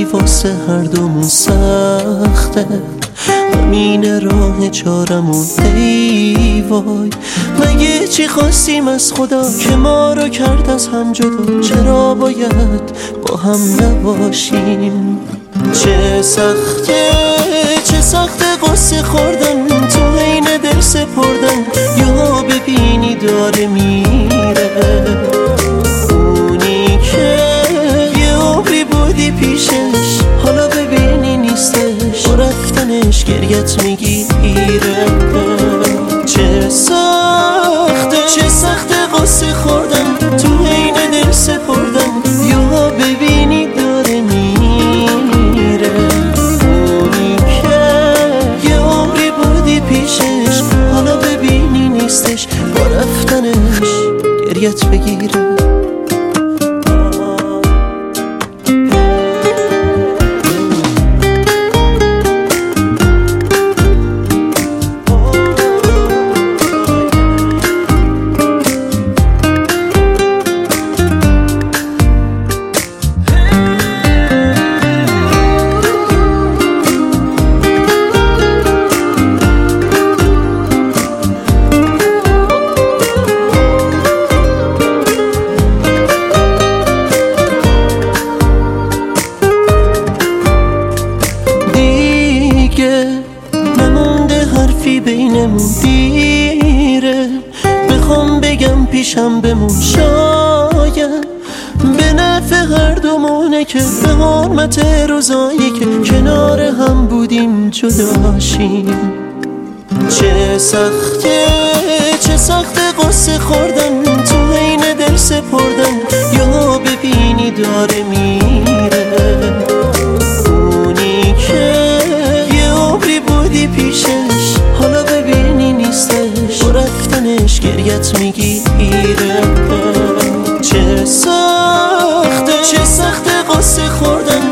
ولی واسه هر دومون سخته، همین راه چارمون. ای وای مگه چی خواستیم از خدا که ما رو کرد از هم جدا؟ چرا باید با هم نباشیم؟ چه سخته قصه خوردن تو حین دل سپردن. یا ببینی داره میره اونی که یه عمری بودی پیشش، حالا ببینی نیستش، با رفتنش گریت میگیره. چه سخته قصه خوردن تو حین دل سپردن. یا ببینی داره میره اونی که یه عمری بودی پیشش، حالا ببینی نیستش، با رفتنش گریت بگیره. نمونده حرفی بینمون، دیره بخوام بگم پیشم بمون. شاید به نفع هر دومونه که به حرمت روزایی که کنار هم بودیم جداشیم. چه سخته قصه خوردن تو حین دل سپردن. یا ببینی داره میره اونی که بودی پیشش، حالا ببینی نیستش، با رفتنش گریت میگیره. چه سخته قصه خوردن